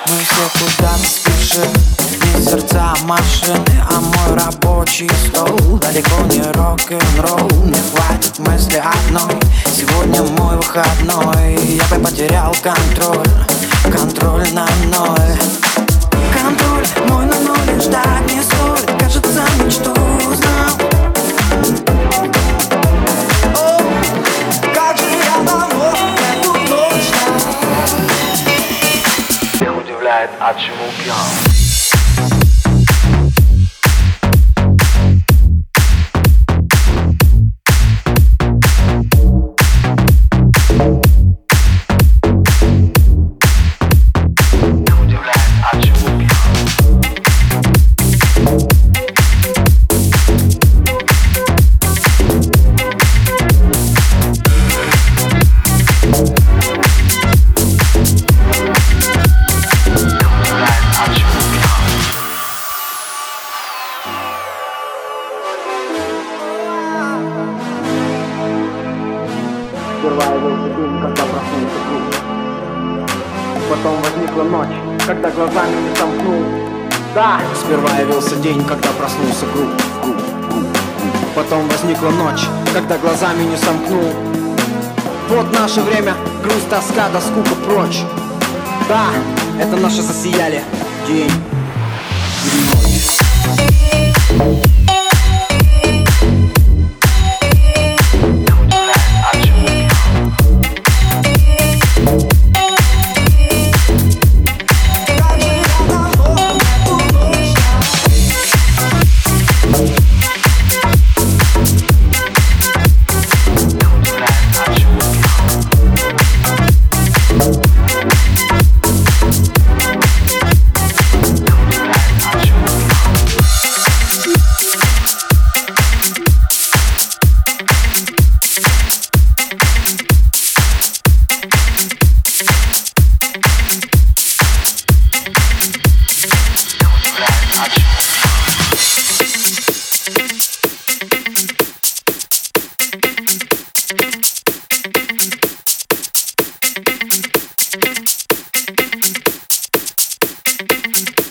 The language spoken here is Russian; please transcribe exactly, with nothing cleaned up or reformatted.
Мы все куда-то спешим, не сердца машины, а мой рабочий стол. Далеко не рок-н-ролл, не хватит мысли одной. Сегодня мой выходной, я бы потерял контроль, контроль на ноль. Контроль мой на ноль, ждать не стоит, кажется, мечту узнал. О, как же я давно эту ночь ждал. Всех удивляет, а чему пьян? Сперва явился день, когда проснулся круг. Потом возникла ночь, когда глазами не сомкнул. Да! Сперва явился день, когда проснулся круг. Потом возникла ночь, когда глазами не сомкнул. Вот наше время, грусть, тоска, да скука прочь. Да, это наше засияли день и ночь. Thank you.